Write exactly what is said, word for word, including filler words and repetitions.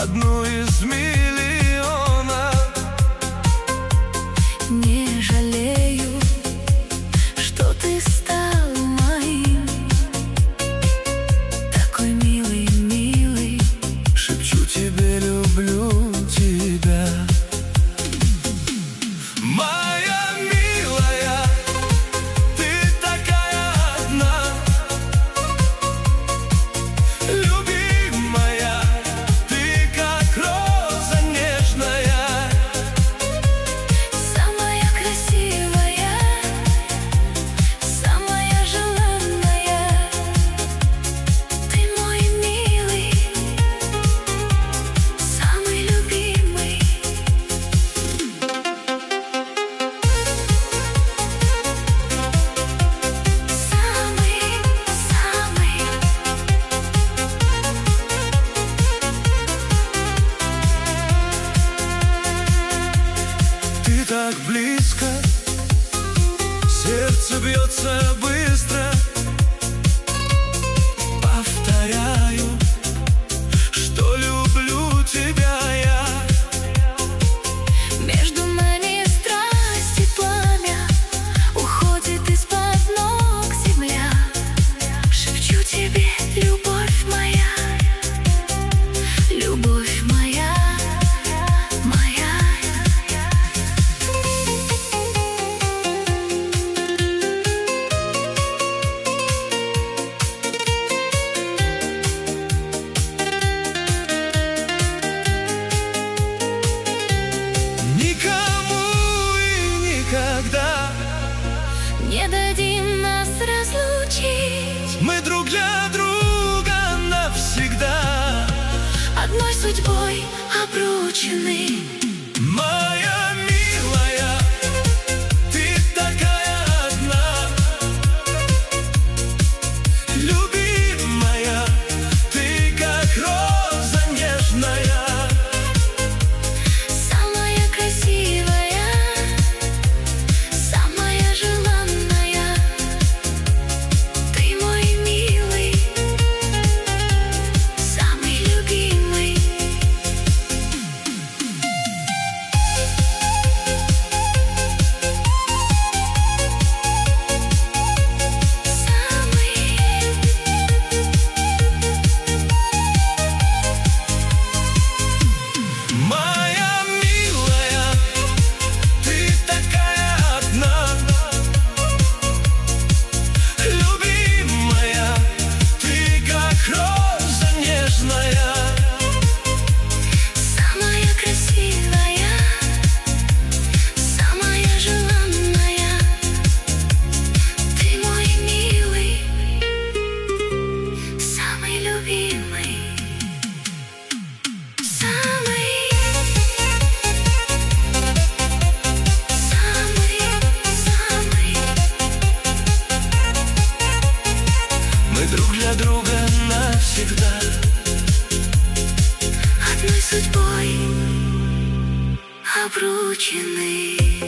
одну из миллиона. Не жалею, что ты стал моим, такой милый, милый. Шепчу тебе, люблю тебя. Моя милая, ты такая одна. Любимая, ты как роза нежная. Самая красивая, самая желанная. Ты мой милый, самый любимый. Ты так близко, сердце бьется быстро. Повторяю, что люблю тебя я. Между нами страсть и пламя, уходит из-под ног земля. Шепчу тебе, любовь моя, любовь моя, моя. Никому и никогда Не дадим нас разлучить, мы друг для друга навсегда. одной судьбой обручены. Моя милая, ты такая одна. Любимая, ты как роза нежная. Самая красивая, самая желанная. Ты мой милый, самый любимый. Моя милая, ты такая одна. Любимая, ты как роза нежная. Самая красивая, самая желанная. Ты мой милый, самый любимый. Самый, самый, самый. Мы друг для друга навсегда. Одной судьбой обручены.